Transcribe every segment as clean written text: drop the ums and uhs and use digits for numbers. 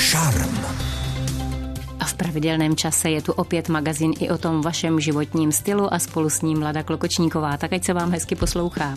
Šarm. A v pravidelném čase je tu opět magazín i o tom vašem životním stylu a spolu s ním Lada Klokočníková. Tak ať se vám hezky poslouchá.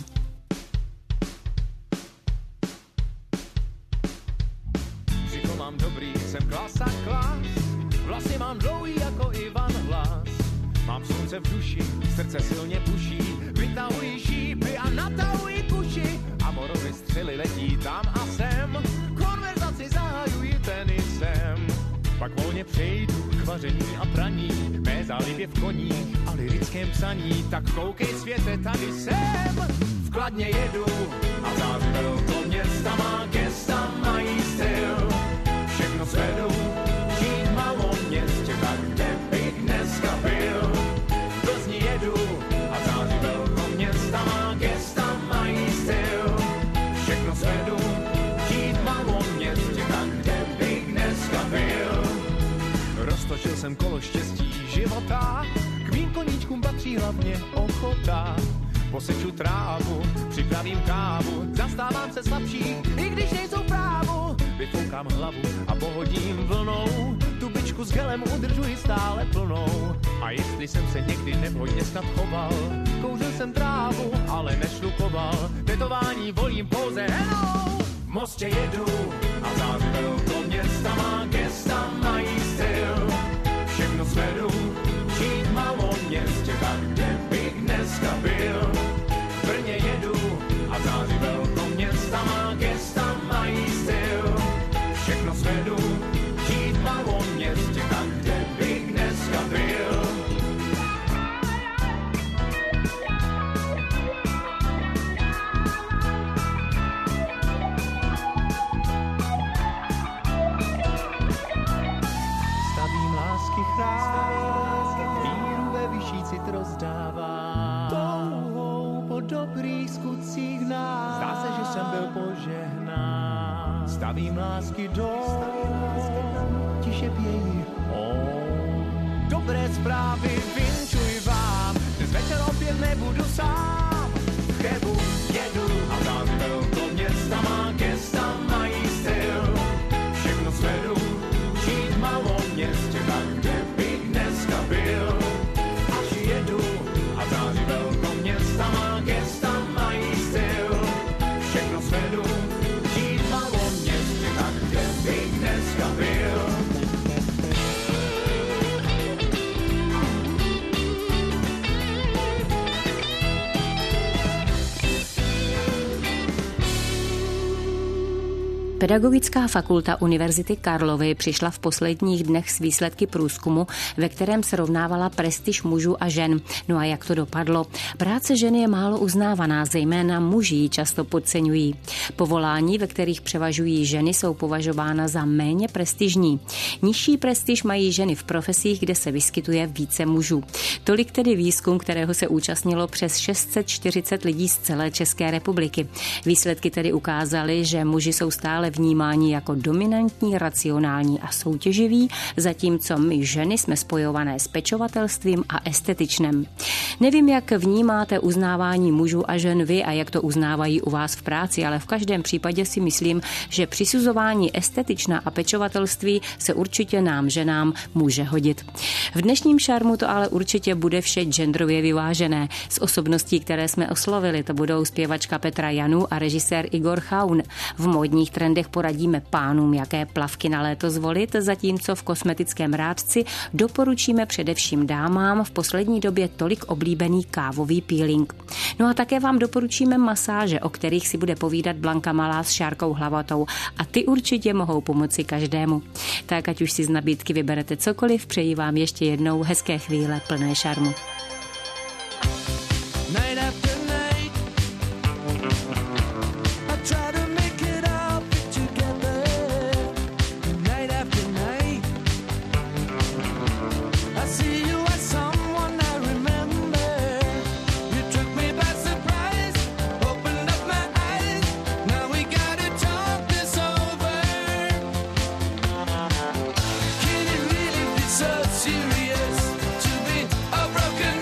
Břicho mám dobrý, jsem klasa klas, vlasy mám dlouhý jako Ivan Hlas. Mám slunce v duši, srdce silně puší, vytahují šípy a natahují kuši. Amorové střely letí tam a sem, konverzaci zahajují tenisem. Pak volně přejdu k vaření a praní, mé zálibě v koních a lirickém psaní. Tak koukej světe, tady jsem, v Kladně jedu a září velko města má gesta, mají styl. Všechno svedu, žít v malom městě, tak kde bych dneska byl. V Plzni jedu a září velko města má gesta, mají styl. Všechno svedu, žít v malom městě, tak kde bych dneska byl. Roztočil jsem kolo štěstí života, k mým koníčkům patří hlavně ochota. Poseču trávu, připravím kávu, zastávám se slabší, i když nejsou v právu. Vyfoukám hlavu a pohodím vlnou, tu bičku s gelem udržuji stále plnou. A jestli jsem se někdy nevhodně snad choval, kouřil jsem trávu, ale nešlukoval, tetování volím pouze hello. V Mostě jedu a září velko města má gesta, mají styl. Všechno svedu, žít v malom městě, tak kde bych dneska byl. V Brně jedu a září velko města má gesta, mají styl. Všechno svedu, žít v malom městě, tak kde bych dneska byl. Stavím lásky chrám, víru ve vyšší cit rozdávám. Touhou po dobrých skutcích nás, zdá se, že jsem byl požehnán. Stavím lásky dom, tiše pějí dobré zprávy vinčuji vám. Dnes večer opět nebudu sám. V Chebu jedu a září velko města má gesta, mají styl. Všechno svedu, žít v malom městě, tak kde bych dneska byl. Až jedu a září velko města má gesta, mají styl. Všechno svedu, žít v malom městě, tak kde bych dneska byl. Pedagogická fakulta Univerzity Karlovy přišla v posledních dnech s výsledky průzkumu, ve kterém srovnávala prestiž mužů a žen. No a jak to dopadlo? Práce ženy je málo uznávaná, zejména muži ji často podceňují. Povolání, ve kterých převažují ženy, jsou považována za méně prestižní. Nižší prestiž mají ženy v profesích, kde se vyskytuje více mužů. Tolik tedy výzkum, kterého se účastnilo přes 640 lidí z celé České republiky. Výsledky tedy ukázaly, že muži jsou stále vnímání jako dominantní, racionální a soutěživí, zatímco my ženy jsme spojované s pečovatelstvím a estetičnem. Nevím, jak vnímáte uznávání mužů a žen vy a jak to uznávají u vás v práci, ale v každém případě si myslím, že přisuzování estetična a pečovatelství se určitě nám, ženám, může hodit. V dnešním šarmu to ale určitě bude vše genderově vyvážené. Z osobností, které jsme oslovili, to budou zpěvačka Petra Janu a režisér Igor Chaun. V módních trendech poradíme pánům, jaké plavky na léto zvolit, zatímco v kosmetickém rádci doporučíme především dámám v poslední době tolik oblíbený kávový peeling. No a také vám doporučíme masáže, o kterých si bude povídat Blanka Malá s Šárkou Hlavatou a ty určitě mohou pomoci každému. Tak ať už si z nabídky vyberete cokoliv, přeji vám ještě jednou hezké chvíle plné šarmu. Serious to be a broken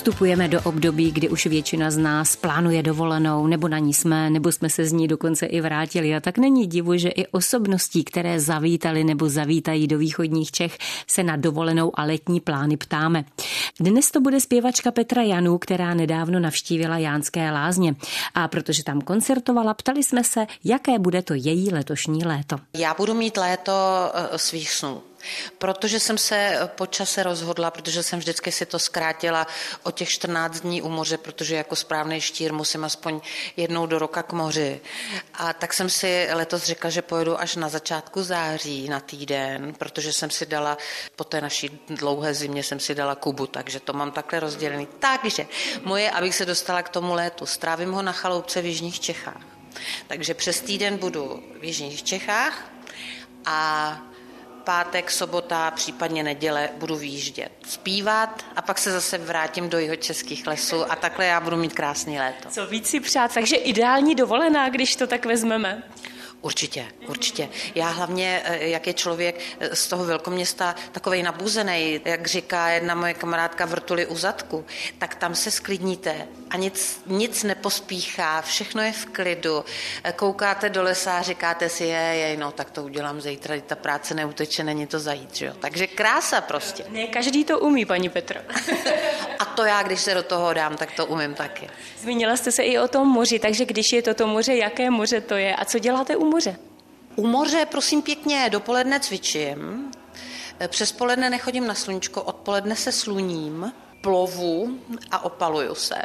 Vstupujeme do období, kdy už většina z nás plánuje dovolenou, nebo na ní jsme, nebo jsme se z ní dokonce i vrátili. A tak není divu, že i osobností, které zavítali nebo zavítají do východních Čech, se na dovolenou a letní plány ptáme. Dnes to bude zpěvačka Petra Janů, která nedávno navštívila Jánské Lázně. A protože tam koncertovala, ptali jsme se, jaké bude to její letošní léto. Já budu mít léto svých snů. Protože jsem se po čase rozhodla, protože jsem vždycky si to zkrátila o těch 14 dní u moře, protože jako správný štír musím aspoň jednou do roka k moři. A tak jsem si letos řekla, že pojedu až na začátku září na týden, protože jsem si dala, po té naší dlouhé zimě jsem si dala Kubu, takže to mám takhle rozdělený. Takže moje, abych se dostala k tomu létu, strávím ho na chaloupce v jižních Čechách. Takže přes týden budu v jižních Čechách a pátek, sobota, případně neděle budu vyjíždět, zpívat a pak se zase vrátím do jihočeských lesů a takhle já budu mít krásný léto. Co víc si přát, takže ideální dovolená, když to tak vezmeme. Určitě. Já hlavně, jak je člověk z toho velkoměsta takovej nabuzenej, jak říká jedna moje kamarádka vrtuli u zadku, tak tam se sklidníte a nic nepospíchá, všechno je v klidu. Koukáte do lesa a říkáte si, no tak to udělám zítra, ta práce neuteče, není to zajít, jo. Takže krása prostě. Ne, každý to umí, paní Petro. A to já, když se do toho dám, tak to umím taky. Zmínila jste se i o tom moři, takže když je toto moře, jaké moře to je a co děláte u moře? U moře, prosím pěkně, dopoledne cvičím, přes poledne nechodím na sluníčko, odpoledne se sluním, plovu a opaluju se.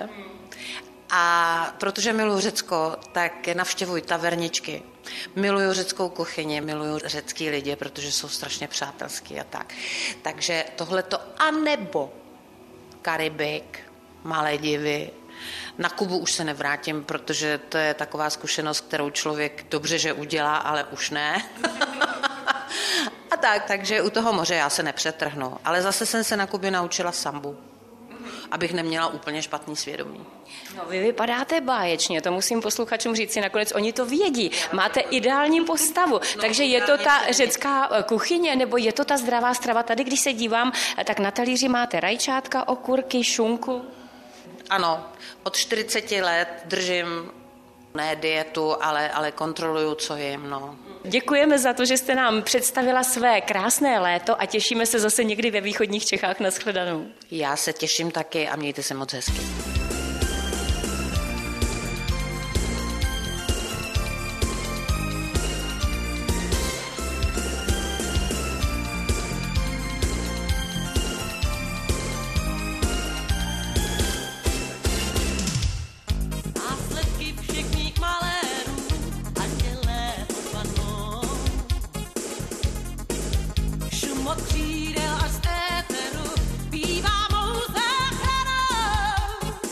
A protože miluji Řecko, tak navštěvuji taverničky. Miluju řeckou kuchyni, miluju řecký lidi, protože jsou strašně přátelský a tak. Takže tohleto, anebo Karibik, Maledivy. Na Kubu už se nevrátím, protože to je taková zkušenost, kterou člověk dobře, že udělá, ale už ne. A takže u toho moře já se nepřetrhnu. Ale zase jsem se na Kubě naučila sambu, abych neměla úplně špatný svědomí. No, vy vypadáte báječně, to musím posluchačům říci, nakonec oni to vědí. Máte ideální postavu, takže je to ta řecká kuchyně, nebo je to ta zdravá strava? Tady, když se dívám, tak na talíři máte rajčátka, okurky, šunku. Ano, od 40 let držím ne dietu, ale kontroluju, co jim, no. Děkujeme za to, že jste nám představila své krásné léto a těšíme se zase někdy ve východních Čechách na shledanou. Já se těším taky a mějte se moc hezky. Od křídel až z éteru bývá mouze hrou.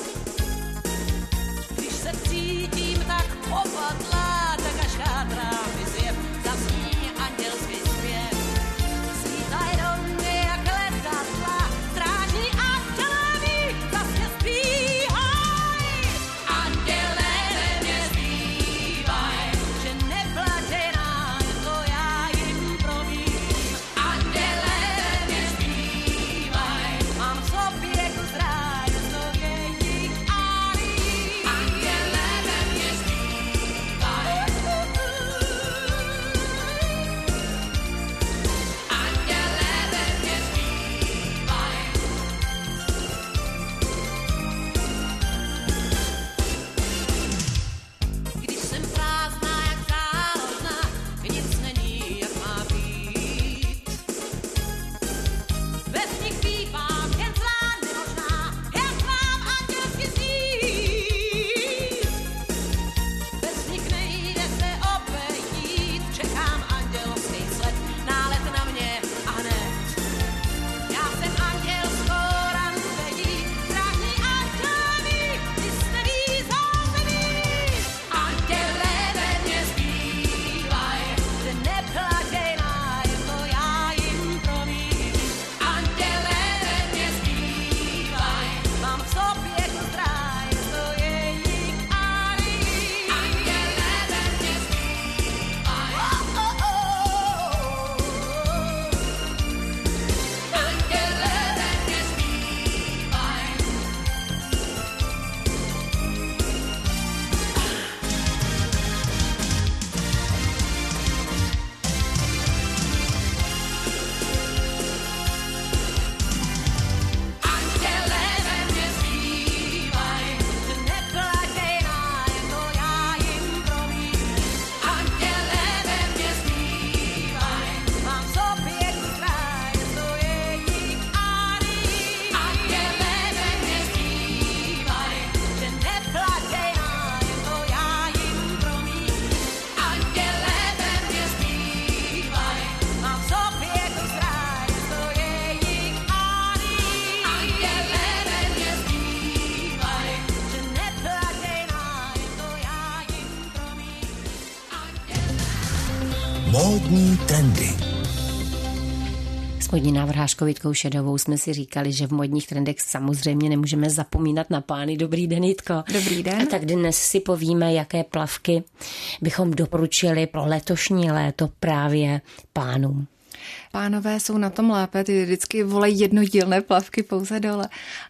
Módní trendy. S modní návrhářkou Jitkou Šedovou jsme si říkali, že v modních trendech samozřejmě nemůžeme zapomínat na pány. Dobrý den, Jitko. Dobrý den. A tak dnes si povíme, jaké plavky bychom doporučili pro letošní léto právě pánům. Pánové jsou na tom lépe, ty vždycky volají jednodílné plavky pouze dole.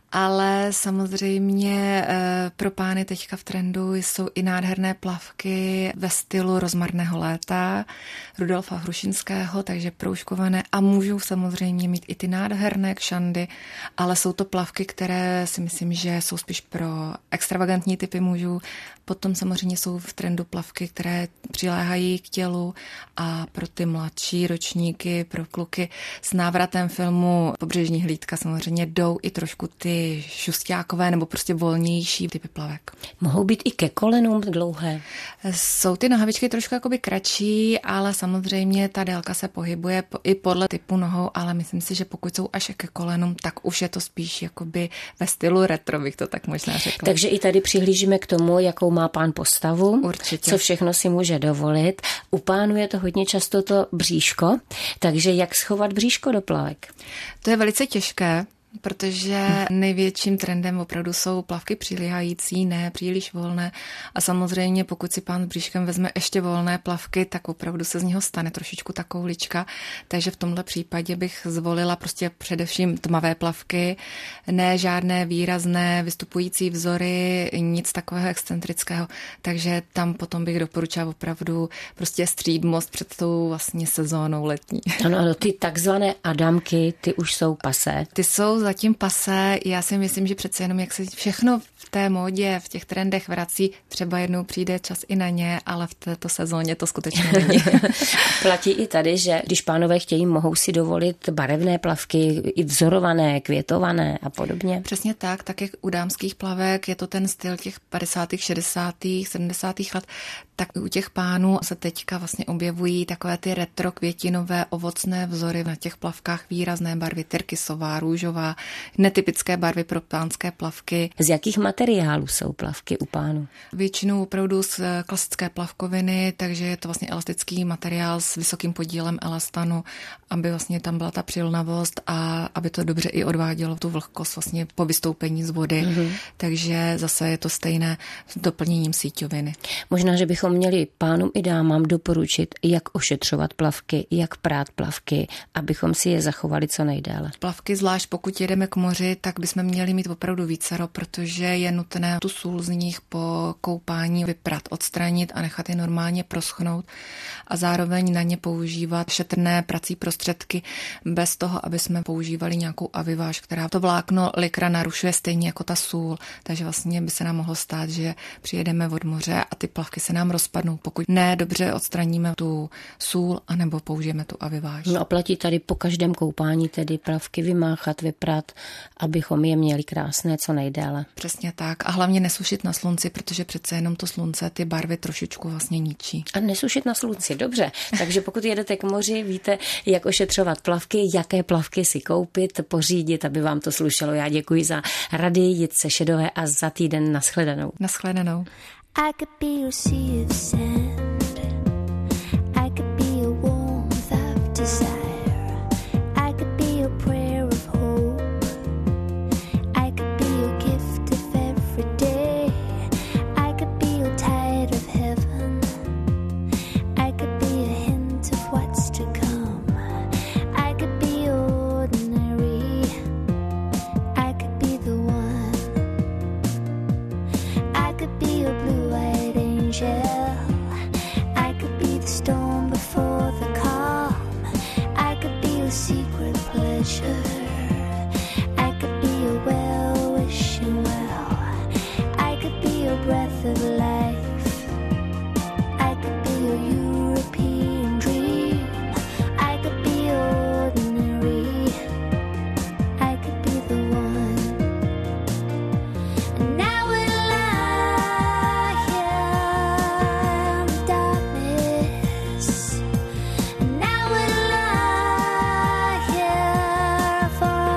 Ale samozřejmě pro pány teďka v trendu jsou i nádherné plavky ve stylu rozmarného léta Rudolfa Hrušinského, takže proužkované a můžou samozřejmě mít i ty nádherné kšandy, ale jsou to plavky, které si myslím, že jsou spíš pro extravagantní typy mužů. Potom samozřejmě jsou v trendu plavky, které přiléhají k tělu a pro ty mladší ročníky, pro kluky s návratem filmu Pobřežní hlídka samozřejmě jdou i trošku ty šustákové nebo prostě volnější typy plavek. Mohou být i ke kolenům dlouhé? Jsou ty nohavičky trošku jakoby kratší, ale samozřejmě ta délka se pohybuje i podle typu nohou, ale myslím si, že pokud jsou až ke kolenům, tak už je to spíš jakoby ve stylu retro, bych to tak možná řekla. Takže i tady přihlížíme k tomu, jakou má pán postavu, určitě. Co všechno si může dovolit. U pánů je to hodně často to bříško, takže jak schovat bříško do plavek? To je velice těžké, protože největším trendem opravdu jsou plavky přiléhající, ne příliš volné a samozřejmě pokud si pán s bříškem vezme ještě volné plavky, tak opravdu se z něho stane trošičku ta koulička, takže v tomhle případě bych zvolila prostě především tmavé plavky, ne žádné výrazné vystupující vzory, nic takového excentrického, takže tam potom bych doporučila opravdu prostě střídmost před tou vlastně sezónou letní. Ano, ty takzvané adamky, ty už jsou pasé. Ty jsou zatím pasé. Já si myslím, že přece jenom jak se všechno v té módě, v těch trendech vrací, třeba jednou přijde čas i na ně, ale v této sezóně to skutečně není. Platí i tady, že když pánové chtějí, mohou si dovolit barevné plavky, i vzorované, květované a podobně. Přesně tak jak u dámských plavek je to ten styl těch 50., 60., 70. let, tak u těch pánů se teďka vlastně objevují takové ty retro květinové ovocné vzory na těch plavkách, výrazné barvy, tyrkysová, růžová, netypické barvy pro pánské plavky. Z jakých materiálů jsou plavky u pánů? Většinou opravdu z klasické plavkoviny, takže je to vlastně elastický materiál s vysokým podílem elastanu, aby vlastně tam byla ta přilnavost a aby to dobře i odvádělo tu vlhkost vlastně po vystoupení z vody. Mm-hmm. Takže zase je to stejné s doplněním síťoviny. Možná, že bychom měli pánům i dámám doporučit, jak ošetřovat plavky, jak prát plavky, abychom si je zachovali co nejdéle. Plavky, zvlášť pokud jedeme k moři, tak bychom měli mít opravdu vícero, protože je nutné tu sůl z nich po koupání vyprat, odstranit a nechat je normálně proschnout a zároveň na ně používat šetrné prací prostředky bez toho, aby jsme používali nějakou aviváž, která to vlákno likra narušuje stejně jako ta sůl. Takže vlastně by se nám mohlo stát, že přijedeme od moře a ty plavky se nám rozpadnou, pokud ne dobře odstraníme tu sůl anebo použijeme tu aviváž. No a platí tady po každém koupání tedy plavky vymáchat, vyprat, abychom je měli krásné co nejdéle. Přesně tak a hlavně nesušit na slunci, protože přece jenom to slunce ty barvy trošičku vlastně ničí. A nesušit na slunci, dobře. Takže pokud jedete k moři, víte, jak ošetřovat plavky, jaké plavky si koupit, pořídit, aby vám to slušelo. Já děkuji za rady Jitce Šedové a za týden nashledanou. Nashledanou. I could be your sea of sand. I could be your warmth of desire. I could be your prayer of hope. I could be your gift of every day. I could be your tide of heaven. I could be a hint of what's to come. I could be ordinary. I could be the one. I could be your blue-eyed angel. I could be the storm before the calm. I could be your secret pleasure. I could be your well-wishing well. I could be your breath of life. I could be your European dream. I could be ordinary. I could be the one. And now we'll lie here in the darkness. And now we'll lie here for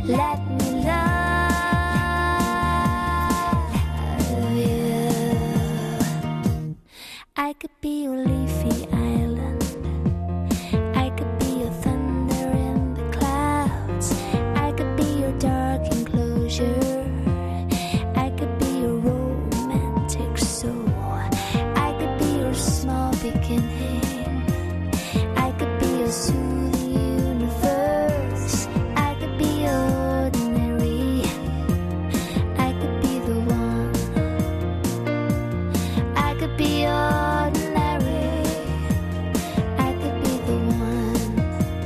let me love you. I could be your leafy island, I could be your thunder in the clouds, I could be your dark enclosure, I could be your romantic soul, I could be your small beginning, I could be your soothing universe, I could be ordinary, I could be the one, I could be ordinary, I could be the one,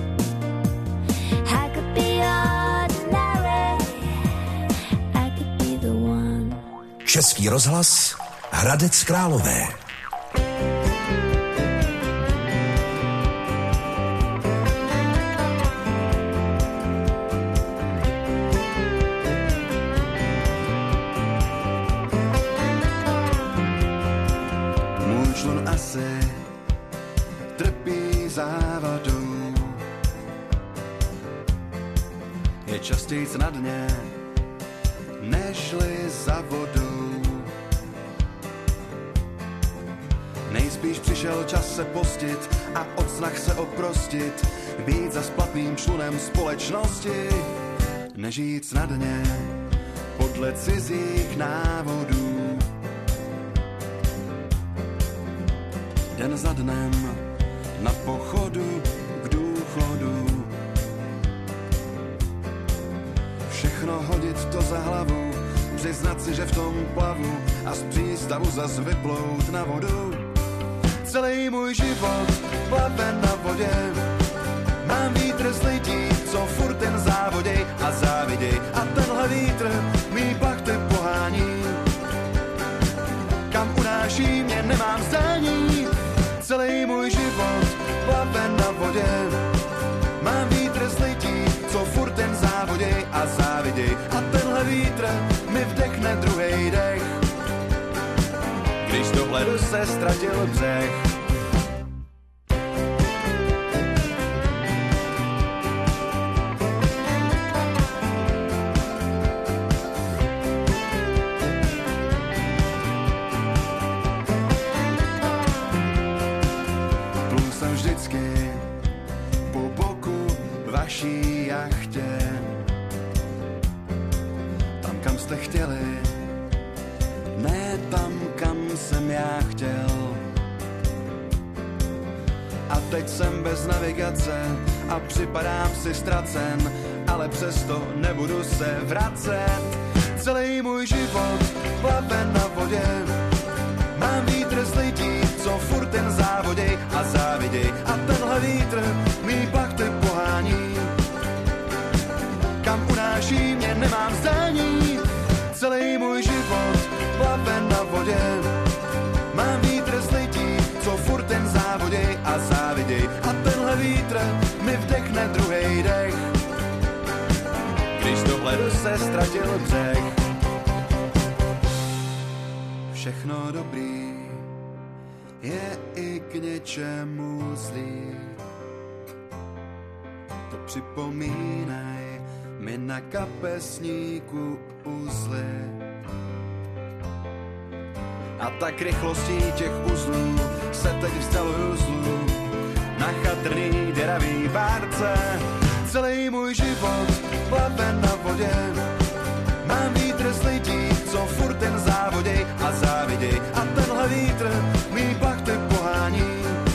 I could be ordinary, I could be the one. Český rozhlas Hradec Králové. Můj člun asi trpí závadou, je častějc na dně, nežli za vodou. Nejspíš přišel čas se postit a od snah se oprostit, být za splatným člunem společnosti, nežít na dně podle cizích návodů. Den za dnem na pochodu k důchodu, všechno hodit to za hlavu, přiznat si, že v tom plavu a z přístavu zas vyplout na vodu. Celý můj život plave na vodě, mám vítr z lidí, co furt ten závoděj a záviděj, a tenhle vítr mý plachty pohání, kam unáší mě nemám zdání. Celý můj život plave na vodě, mám vítr z lidí, co furt ten závoděj a záviděj, a tenhle vítr mi vdechne druhej dech, když do hledu se ztratil břeh. Plul jsem vždycky po boku vaší jachtě, tam, kam jste chtěli, ne tam, kam jsem já chtěl. A teď jsem bez navigace a připadám si ztracen, ale přesto nebudu se vracet. Celý můj život plave na vodě, mám vítr z lidí, co furt ten závoděj a záviděj, a tenhle vítr mý plachty pohání, kam unáší mě nemám zdání. Celý můj život plave na vodě, mám vítr z lidí, co furt ten závoděj a záviděj, a tenhle vítr mi vdechne druhej dech, když do hledu se ztratil břeh. Všechno dobrý je i k něčemu zlý, to připomínaj mi na kapesníku uzly. A tak rychlostí těch uzlů se teď vzdaluju zlu na chatrný děravý várce. Celý můj život plave na vodě, mám vítr z lidí, co furt ten závoděj a záviděj, a tenhle vítr mý plachty pohání,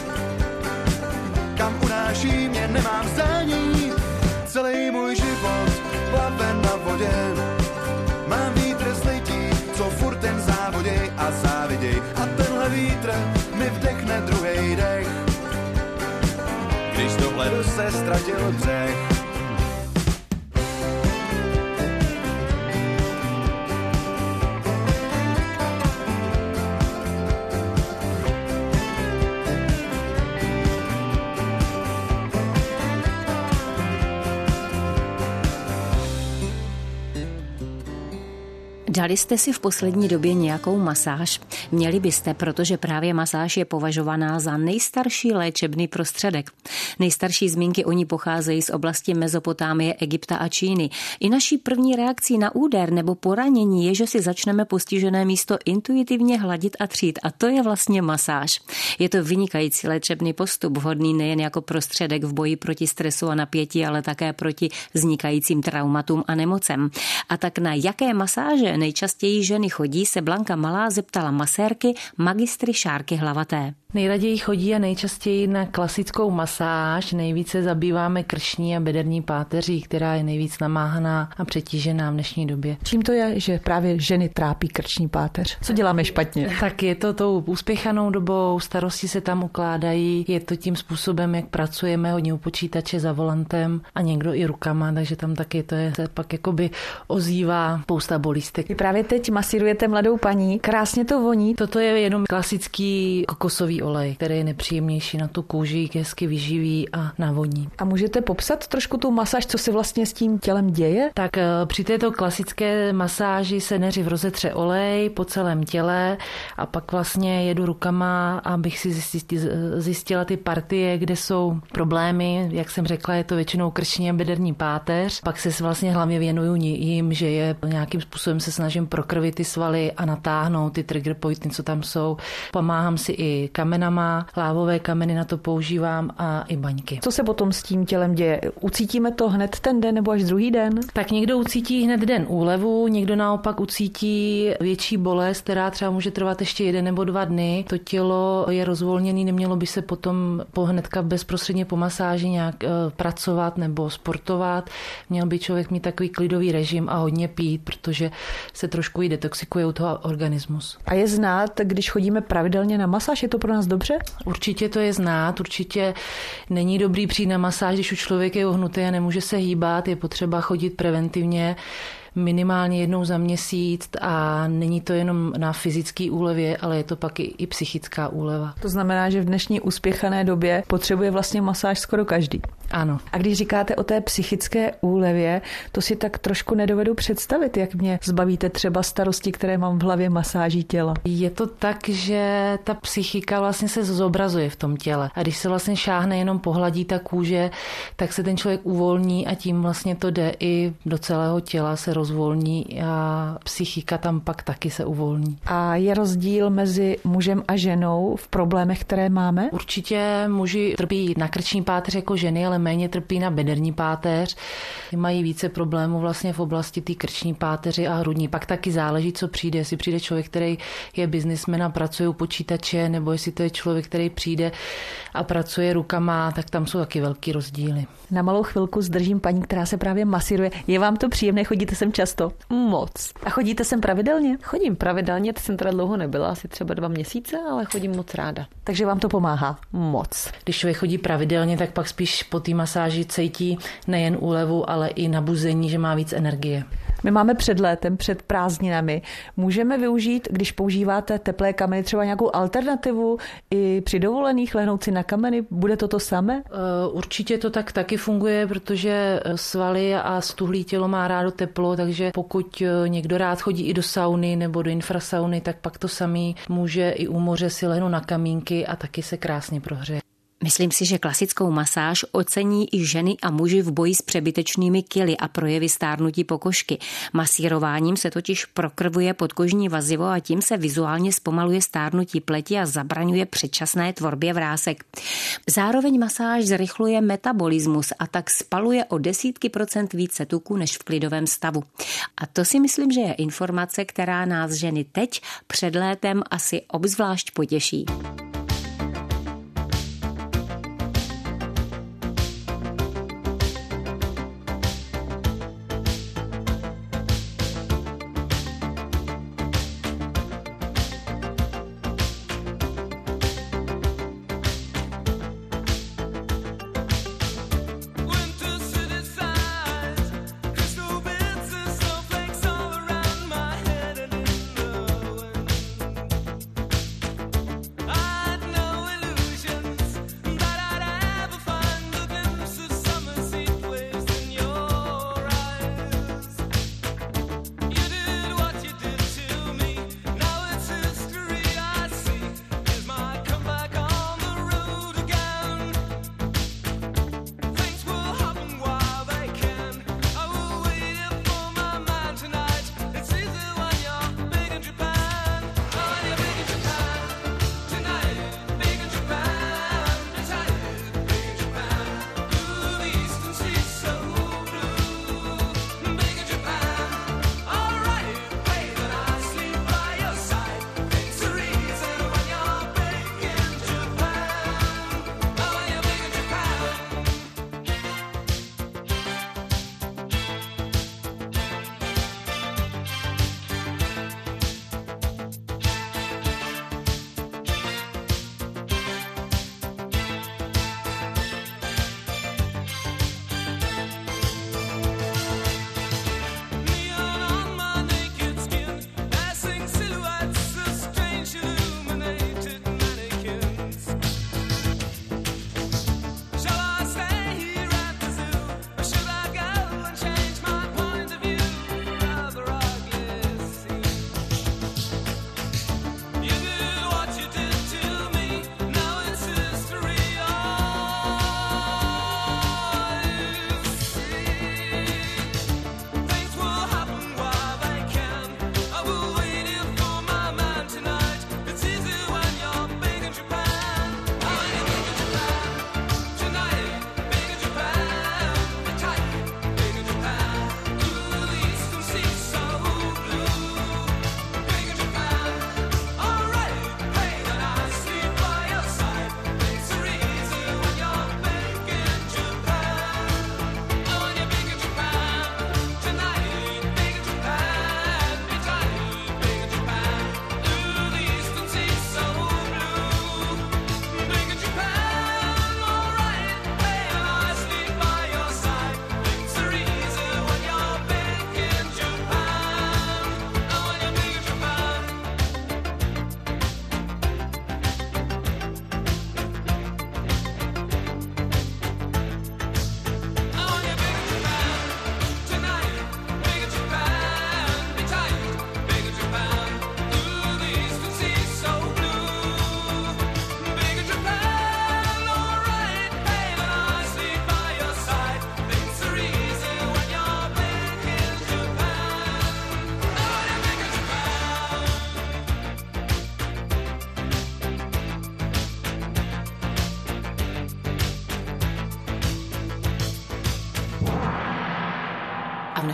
kam unáší mě nemám zdání. Celý můj život plave na vodě, mám vítr z lidí, co furt ten závoděj a záviděj, a tenhle vítr mi vdechne druhej dech, když do hledu se ztratil břeh. Dali jste si v poslední době nějakou masáž? Měli byste, protože právě masáž je považovaná za nejstarší léčebný prostředek. Nejstarší zmínky o ní pocházejí z oblasti Mezopotámie, Egypta a Číny. I naší první reakcí na úder nebo poranění je, že si začneme postižené místo intuitivně hladit a třít. A to je vlastně masáž. Je to vynikající léčebný postup, vhodný nejen jako prostředek v boji proti stresu a napětí, ale také proti vznikajícím traumatům a nemocem. A tak na jaké masáže nejčastěji ženy chodí, se Blanka Malá zeptala masérky magistry Šárky Hlavaté. Nejraději chodí a nejčastěji na klasickou masáž. Nejvíce zabýváme krční a bederní páteří, která je nejvíc namáhaná a přetížená v dnešní době. Čím to je, že právě ženy trápí krční páteř? Co děláme špatně? Tak je to tou uspěchanou dobou, starosti se tam ukládají, je to tím způsobem, jak pracujeme, hodně u počítače za volantem a někdo i rukama, takže tam taky to je, se pak jakoby ozývá spousta bolístek. Vy právě teď masírujete mladou paní, krásně to voní. Toto je jenom klasický kokosový olej, který je nepříjemnější na tu kůži, hezky vyživí a navoní. A můžete popsat trošku tu masáž, co se vlastně s tím tělem děje? Tak při této klasické masáži se nejdřív rozetře olej po celém těle a pak vlastně jedu rukama, abych si zjistila ty partie, kde jsou problémy. Jak jsem řekla, je to většinou krční a bederní páteř. Pak se vlastně hlavně věnuju jim, že je nějakým způsobem se snažím prokrvit ty svaly a natáhnout ty trigger pointy, co tam jsou. Pomáhám si i kamenama, lávové kameny na to používám a i baňky. Co se potom s tím tělem děje? Ucítíme to hned ten den nebo až druhý den? Tak někdo ucítí hned den úlevu, někdo naopak ucítí větší bolest, která třeba může trvat ještě 1 nebo 2 dny. To tělo je rozvolněné, nemělo by se potom hnedka bezprostředně po masáži nějak pracovat nebo sportovat. Měl by člověk mít takový klidový režim a hodně pít, protože se trošku i detoxikuje u toho organismus. A je znát, když chodíme pravidelně na masáž, je to pro nás dobře? Určitě to je znát, určitě není dobrý přijít na masáž, když už člověk je ohnutý a nemůže se hýbat, je potřeba chodit preventivně minimálně 1 za měsíc a není to jenom na fyzické úlevě, ale je to pak i psychická úleva. To znamená, že v dnešní uspěchané době potřebuje vlastně masáž skoro každý. Ano. A když říkáte o té psychické úlevě, to si tak trošku nedovedu představit, jak mě zbavíte třeba starosti, které mám v hlavě masáží těla. Je to tak, že ta psychika vlastně se zobrazuje v tom těle. A když se vlastně šáhne, jenom pohladí ta kůže, tak se ten člověk uvolní a tím vlastně to jde i do celého těla, se rozvolní a psychika tam pak taky se uvolní. A je rozdíl mezi mužem a ženou v problémech, které máme? Určitě muži trpí na krční páteř jako ženy, ale méně trpí na bederní páteř. Mají více problémů vlastně v oblasti té krční páteři a hrudní. Pak taky záleží, co přijde. Jestli přijde člověk, který je biznismen a pracuje u počítače, nebo jestli to je člověk, který přijde a pracuje rukama, tak tam jsou taky velký rozdíly. Na malou chvilku zdržím paní, která se právě masíruje. Je vám to příjemné? Chodíte sem často? Moc. A chodíte sem pravidelně? Chodím pravidelně, jsem teda dlouho nebyla, asi třeba 2 měsíce, ale chodím moc ráda. Takže vám to pomáhá? Moc. Když člověk chodí pravidelně, tak pak spíš po té masáži cítí nejen úlevu, ale i nabuzení, že má víc energie. My máme před létem, před prázdninami. Můžeme využít, když používáte teplé kameny, třeba nějakou alternativu i při dovolených lehnout si na kameny? Bude to samé? Určitě to tak taky funguje, protože svaly a stuhlý tělo má rádo teplo, takže pokud někdo rád chodí i do sauny nebo do infrasauny, tak pak to samý může i u moře si lehnout na kamínky a taky se krásně prohřeje. Myslím si, že klasickou masáž ocení i ženy a muži v boji s přebytečnými kily a projevy stárnutí pokožky. Masírováním se totiž prokrvuje podkožní vazivo a tím se vizuálně zpomaluje stárnutí pleti a zabraňuje předčasné tvorbě vrásek. Zároveň masáž zrychluje metabolismus a tak spaluje o 10% více tuku než v klidovém stavu. A to si myslím, že je informace, která nás ženy teď před létem asi obzvlášť potěší. I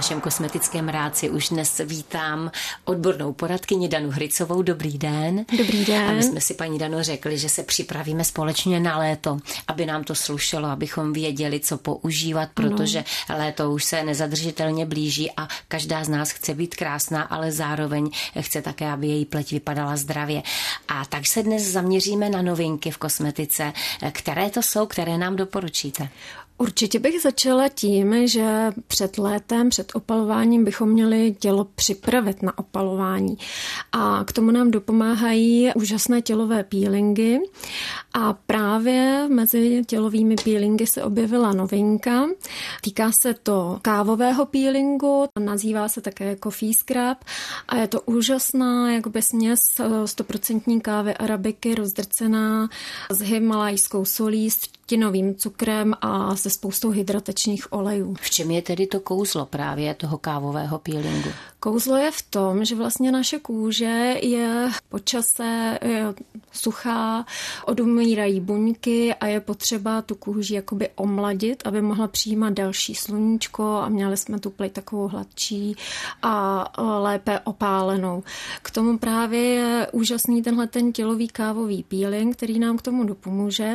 našem kosmetickém rádci už dnes vítám odbornou poradkyni Danu Hrycovou. Dobrý den. Dobrý den. A my jsme si, paní Dano, řekli, že se připravíme společně na léto, aby nám to slušelo, abychom věděli, co používat, protože léto už se nezadržitelně blíží a každá z nás chce být krásná, ale zároveň chce také, aby její pleť vypadala zdravě. A tak se dnes zaměříme na novinky v kosmetice. Které to jsou, které nám doporučíte? Určitě bych začala tím, že před létem, před opalováním bychom měli tělo připravit na opalování. A k tomu nám dopomáhají úžasné tělové peelingy. A právě mezi tělovými peelingy se objevila novinka. Týká se to kávového peelingu, nazývá se také coffee scrub a je to úžasná jakoby směs 100% kávy arabiky rozdrcená s himalajskou solí, s tinovým cukrem a se spoustou hydratačních olejů. V čem je tedy to kouzlo právě toho kávového peelingu? Kouzlo je v tom, že vlastně naše kůže je po čase suchá, odumírají buňky a je potřeba tu kůži jakoby omladit, aby mohla přijímat další sluníčko a měli jsme tu pleť takovou hladčí a lépe opálenou. K tomu právě je úžasný tenhle ten tělový kávový peeling, který nám k tomu dopomůže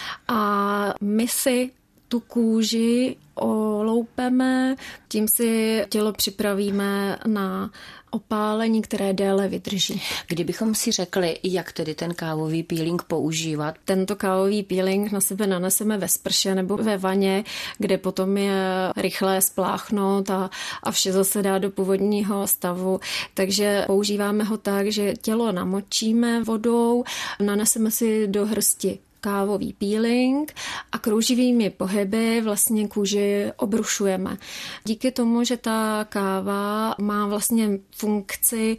a my si tu kůži oloupeme, tím si tělo připravíme na opálení, které déle vydrží. Kdybychom si řekli, jak tedy ten kávový peeling používat? Tento kávový peeling na sebe naneseme ve sprše nebo ve vaně, kde potom je rychlé spláchnout a vše zase dá do původního stavu. Takže používáme ho tak, že tělo namočíme vodou, naneseme si do hrsti kávový peeling a krouživými pohyby vlastně kůži obrušujeme. Díky tomu, že ta káva má vlastně funkci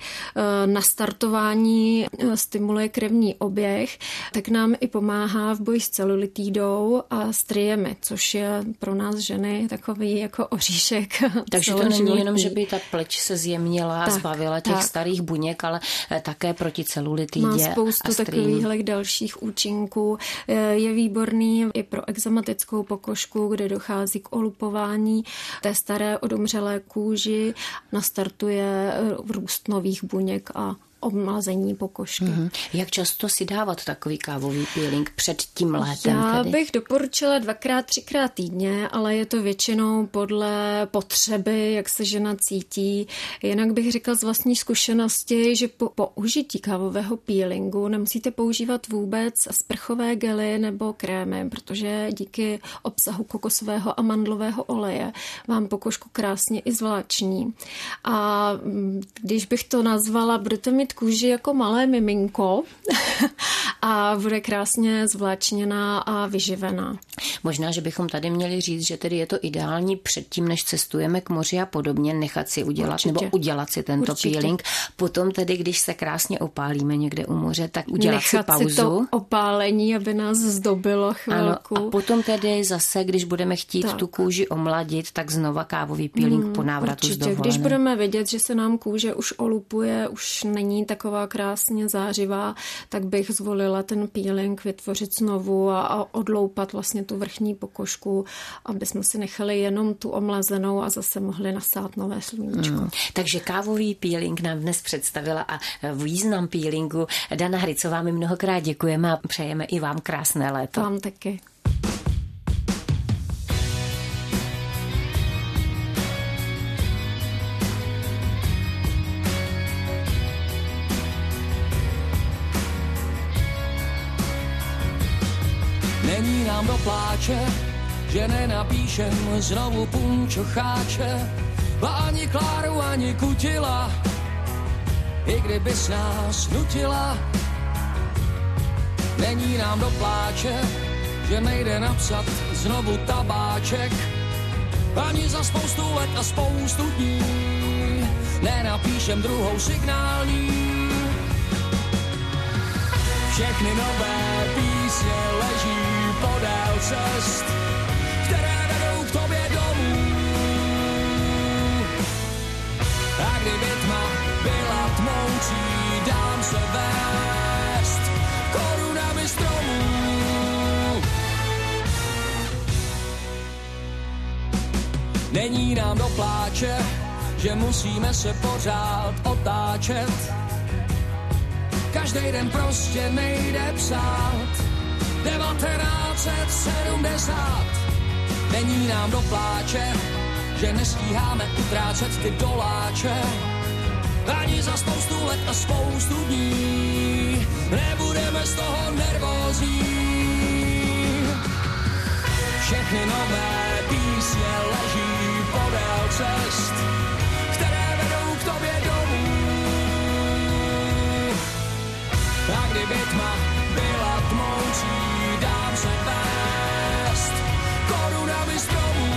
nastartování, stimuluje krevní oběh, tak nám i pomáhá v boji s celulitidou a striemi, což je pro nás ženy takový jako oříšek. Takže to není jenom, že by ta pleť se zjemnila a zbavila těch starých buněk, ale také proti celulitidě. Má spoustu takových dalších účinků. Je výborný i pro exematickou pokožku, kde dochází k olupování té staré odumřelé kůži, nastartuje růst nových buněk a omlazení pokožky. Jak často si dávat takový kávový peeling před tím létem? Já bych doporučila 2x, 3x týdně, ale je to většinou podle potřeby, jak se žena cítí. Jinak bych řekla z vlastní zkušenosti, že po použití kávového peelingu nemusíte používat vůbec sprchové gely nebo krémy, protože díky obsahu kokosového a mandlového oleje vám pokožku krásně i zvláční. A když bych to nazvala, budete mít kůži jako malé miminko a bude krásně zvláčněná a vyživená. Možná, že bychom tady měli říct, že tedy je to ideální předtím, než cestujeme k moři a podobně, nechat si udělat nebo udělat si tento peeling. Potom tedy, když se krásně opálíme někde u moře, tak udělat si pauzu. Si to opálení, aby nás zdobilo chvilku. Ano, a potom tedy zase, když budeme chtít tu kůži omladit, tak znova kávový peeling po návratu z dovolené. Když budeme vidět, že se nám kůže už olupuje, už není taková krásně zářivá, tak bych zvolila ten peeling vytvořit znovu a odloupat vlastně tu vrchní pokožku, aby jsme si nechali jenom tu omlazenou a zase mohli nasát nové sluníčko. Takže kávový peeling nám dnes představila a význam peelingu Dana Hrycová. My mnohokrát děkujeme a přejeme i vám krásné léto. Vám taky. Není nám do pláče, že nenapíšem znovu punčocháče, ani Kláru, ani Kutila, i kdybys nás nutila. Není nám do pláče, že nejde napsat znovu tabáček, ani za spoustu let a spoustu dní nenapíšem druhou signální. Všechny nové písně leží podél cest, které vedou k tobě domů. A kdyby tma byla tmoucí, dám se vést korunami stromů. Není nám do pláče, že musíme se pořád otáčet. Každý den prostě nejde psát. 1970 není nám do pláče, že nestíháme utrácet ty doláče. Ani za spoustu let a spoustu dní nebudeme z toho nervózní. Všechny nové písně leží podél cest, které vedou k tobě domů. A kdyby tma byla tmoucí, dám se vést korunami stromů.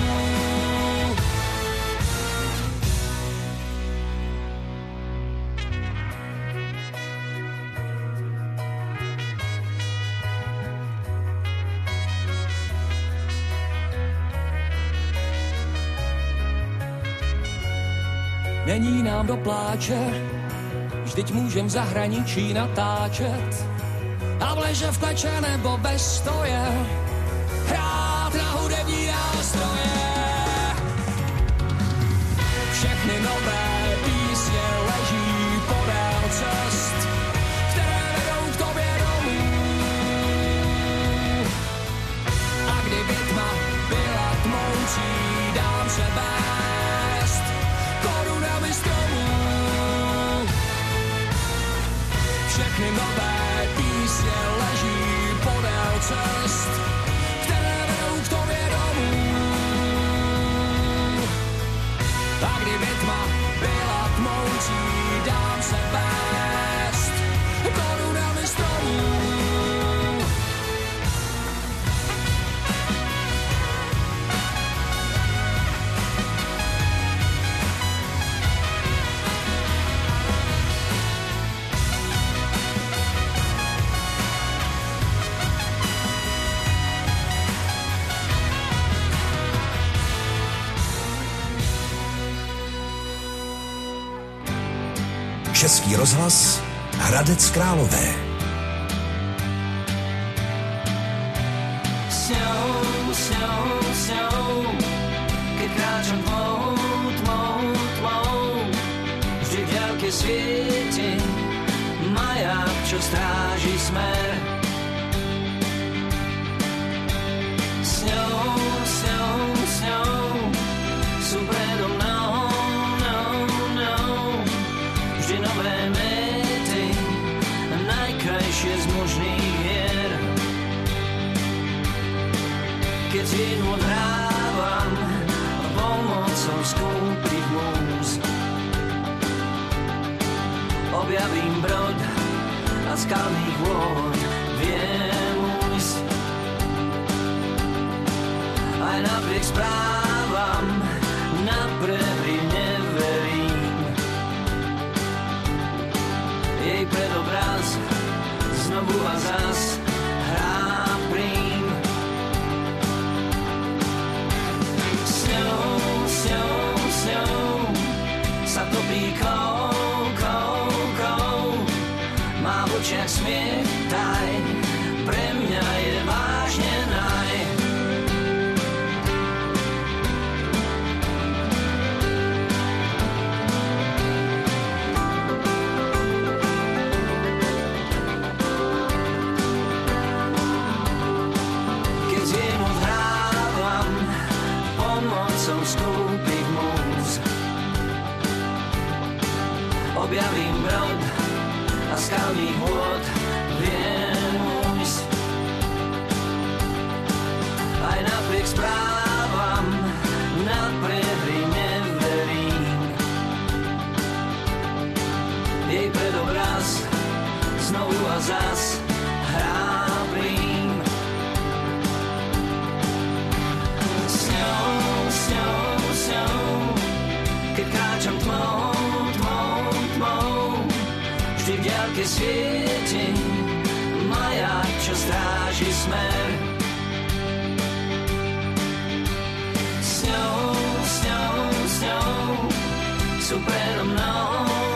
Není nám do pláče, vždyť můžem v zahraničí natáčet a v leže v kleče nebo ve stoje hrát na hudební nástroje. Všechny nové písně leží podél cest, které vedou k tobě domů. A kdyby tma byla tmoucí, dám se vést korunami stromů. Všechny nové písně leží podél cest, které vedou k tobě domů. A kdyby tma byla tmoucí, dám se vést korunami stromů. Český rozhlas Hradec Králové. Sňou, keď kráčam tmou, vždy v diaľke svieti maják, čo stráži smer. Sňou, sú predo mnou, vždy nové méty, najkrajšie z možných hier. Keď zínu odhrávam pomocou skúpých múz, objavím brod a skalných vôd viem ujsť. Aj napriek správam na prehry neverím. Jej predobraz znovu a zas hrám prím. Sňou sa topí kou. Má v očiach smiech taj, pre mňa je vážne naj. Skúpich múz objavím brod a skalných vôd viem ujsť. Aj napriek správam na prehry neverím. Jej predobraz znovu a zas hrám prím. Sňou, keď kráčam tmou, vždy v diaľke svieti maják, čo stráži smer. Sňou, sú predo mnou,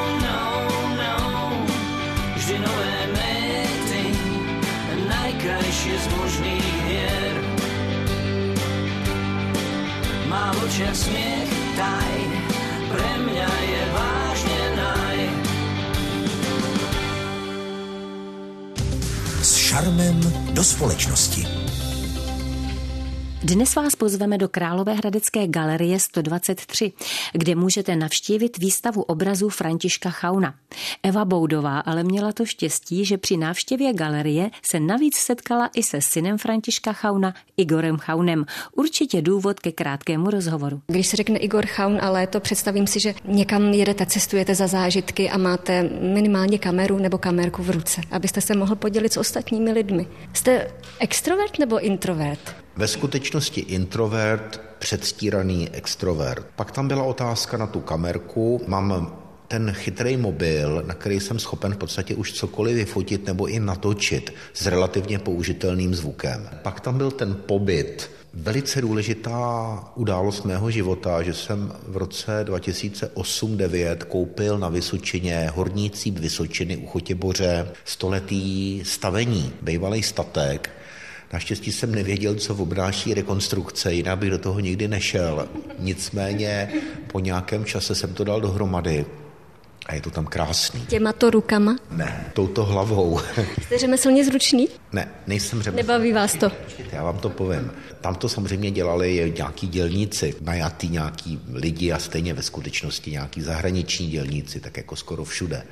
vždy nové méty, najkrajšie z možných hier. Má v očiach smiech taj, pre mňa šarmem do společnosti. Dnes vás pozveme do Královéhradecké galerie 123, kde můžete navštívit výstavu obrazů Františka Chauna. Eva Boudová ale měla to štěstí, že při návštěvě galerie se navíc setkala i se synem Františka Chauna, Igorem Chaunem. Určitě důvod ke krátkému rozhovoru. Když se řekne Igor Chaun a léto, představím si, že někam jedete, cestujete za zážitky a máte minimálně kameru nebo kamerku v ruce, abyste se mohl podělit s ostatními lidmi. Jste extrovert nebo introvert? Ve skutečnosti introvert, předstíraný extrovert. Pak tam byla otázka na tu kamerku. Mám ten chytrý mobil, na který jsem schopen v podstatě už cokoliv vyfotit nebo i natočit s relativně použitelným zvukem. Pak tam byl ten pobyt. Velice důležitá událost mého života, že jsem v roce 2008-2009 koupil na Vysočině horní cíp Vysočiny u Chotěboře 100letý stavení, bývalý statek. Naštěstí jsem nevěděl, co obnáší rekonstrukce, jinak bych do toho nikdy nešel. Nicméně po nějakém čase jsem to dal dohromady a je to tam krásný. Těmato rukama? Ne, touto hlavou. Jste řemeslně zručný? Ne, nejsem řemeslný. Nebaví vás to? Já vám to povím. Tam to samozřejmě dělali nějaký dělníci, najatý nějaký lidi a stejně ve skutečnosti nějaký zahraniční dělníci, tak jako skoro všude.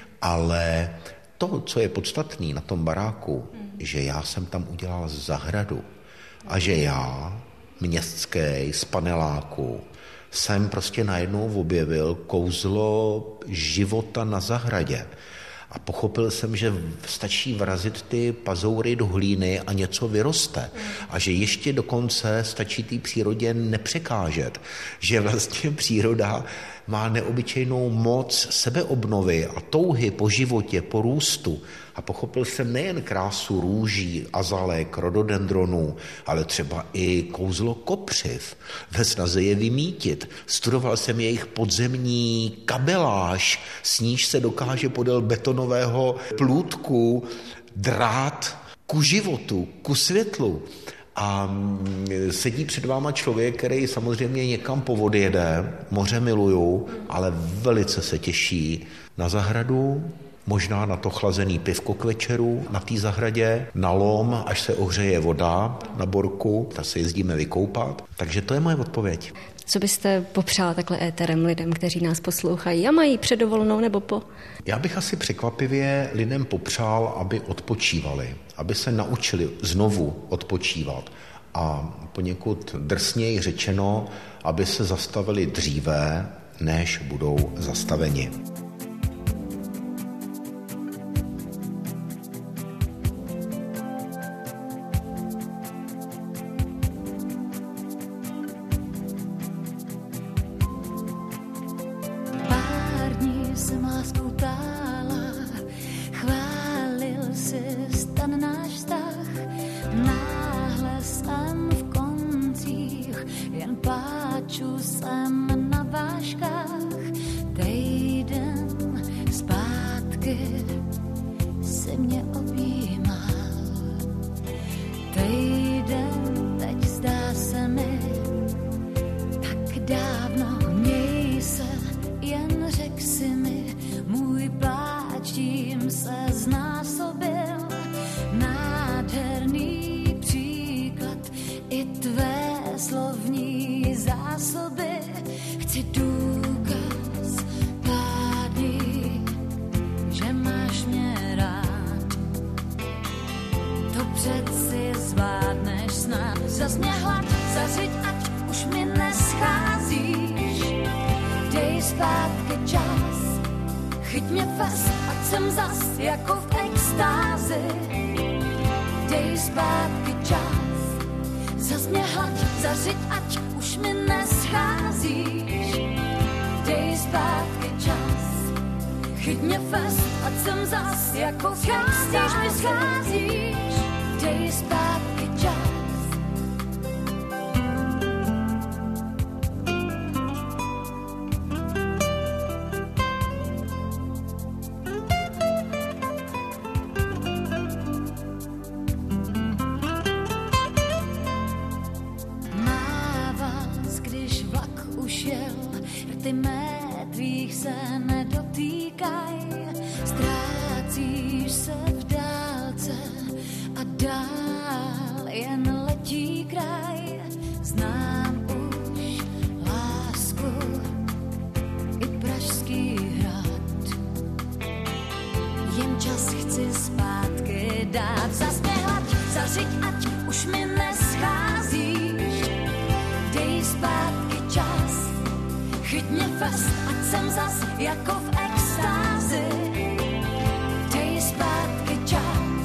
Ale to, co je podstatný na tom baráku, že já jsem tam udělal zahradu a že já, městský, z paneláku, jsem prostě najednou objevil kouzlo života na zahradě. A pochopil jsem, že stačí vrazit ty pazoury do hlíny a něco vyroste. A že ještě dokonce stačí té přírodě nepřekážet. Že vlastně příroda má neobyčejnou moc sebeobnovy a touhy po životě, po růstu. A pochopil jsem nejen krásu růží, azalek, rododendronů, ale třeba i kouzlo kopřiv ve snaze je vymítit. Studoval jsem jejich podzemní kabeláž, s níž se dokáže podél betonového plůtku drát ku životu, ku světlu. A sedí před váma člověk, který samozřejmě někam po vody jede, moře miluju, ale velice se těší na zahradu, možná na to chlazený pivko k večeru, na té zahradě, na lom, až se ohřeje voda na borku, tak se jezdíme vykoupat. Takže to je moje odpověď. Co byste popřála takhle éterem lidem, kteří nás poslouchají a mají před dovolenou nebo po? Já bych asi překvapivě lidem popřál, aby odpočívali, aby se naučili znovu odpočívat. A poněkud drsněji řečeno, aby se zastavili dříve, než budou zastaveni. fest, ať jsem zas jako v extázi. Dej zpátky čas.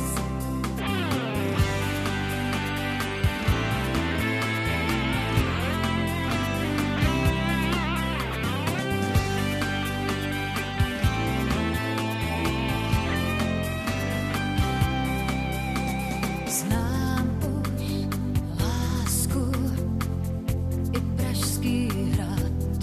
Znám už lásku i Pražský hrad.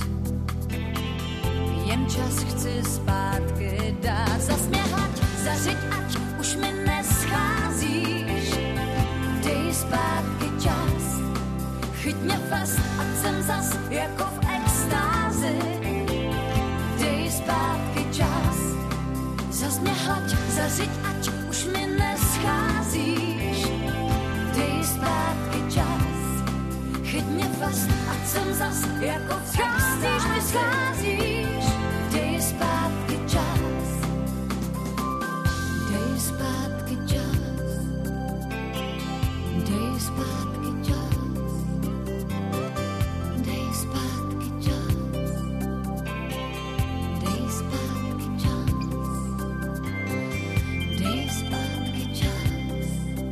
Jen čas chci zpátky dát. Zas mě hlad, zařiď, ať už mi nescházíš. Dej zpátky čas. Chyť mě fest, ať jsem zas jako v extázi. Dej zpátky čas. Zas mě hlad, zařiď, ať už mi nescházíš. Dej zpátky čas. Chyť mě fest, ať jsem zas jako v extázi. Mi scházíš. Dej zpátky čas. Dej zpátky čas. Dej zpátky čas. Dej zpátky čas. Dej zpátky čas. Dej zpátky čas.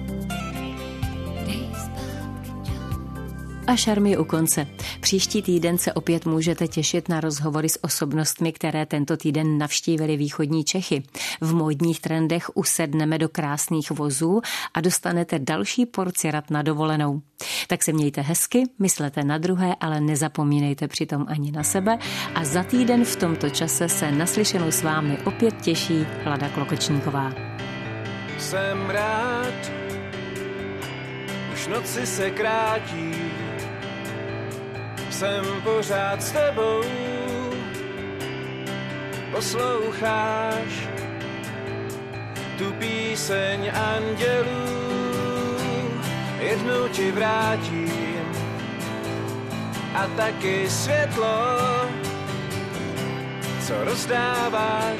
Dej zpátky čas. A šarm je u konce. Příští týden se opět můžete těšit na rozhovory s osobnostmi, které tento týden navštívili východní Čechy. V módních trendech usedneme do krásných vozů a dostanete další porci rad na dovolenou. Tak se mějte hezky, myslete na druhé, ale nezapomínejte přitom ani na sebe a za týden v tomto čase se naslyšenou s vámi opět těší Hlada Klokočníková. Jsem rád, už noci se krátí, jsem pořád s tebou, posloucháš tu píseň andělů, jednou ti vrátím a taky světlo, co rozdáváš.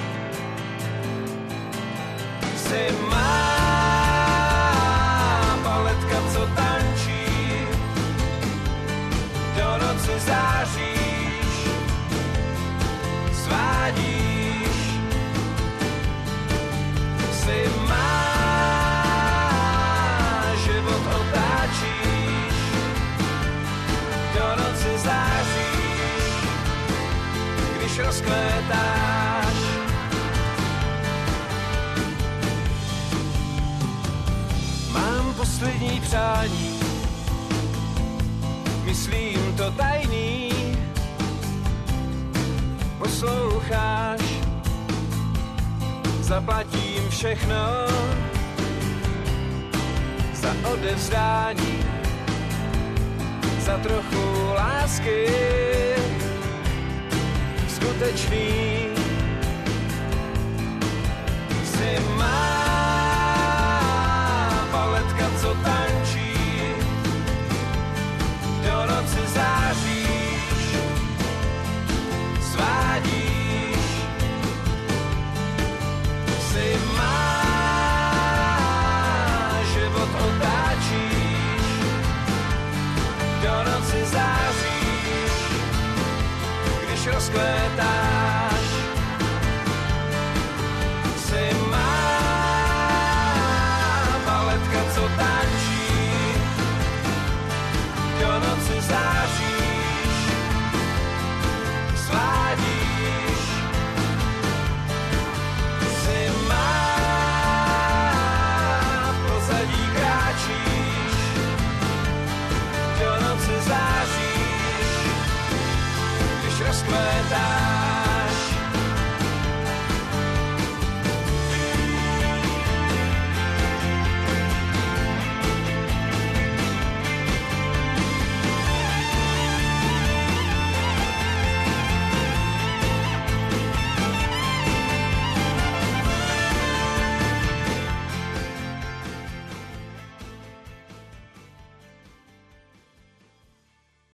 Jsi má paletka, co tančí, do noci záříš, svádíš. Jsi má život otáčíš, do noci záříš, když rozkvétáš. Mám poslední přání, myslím to tajný, posloucháš, zaplatím všechno za odevzdání, za trochu lásky skutečný. Jsi má paletka, co tančí, do noci záříš, svádíš. Jsi má život otáčíš, do noci záříš, když rozkvétáš.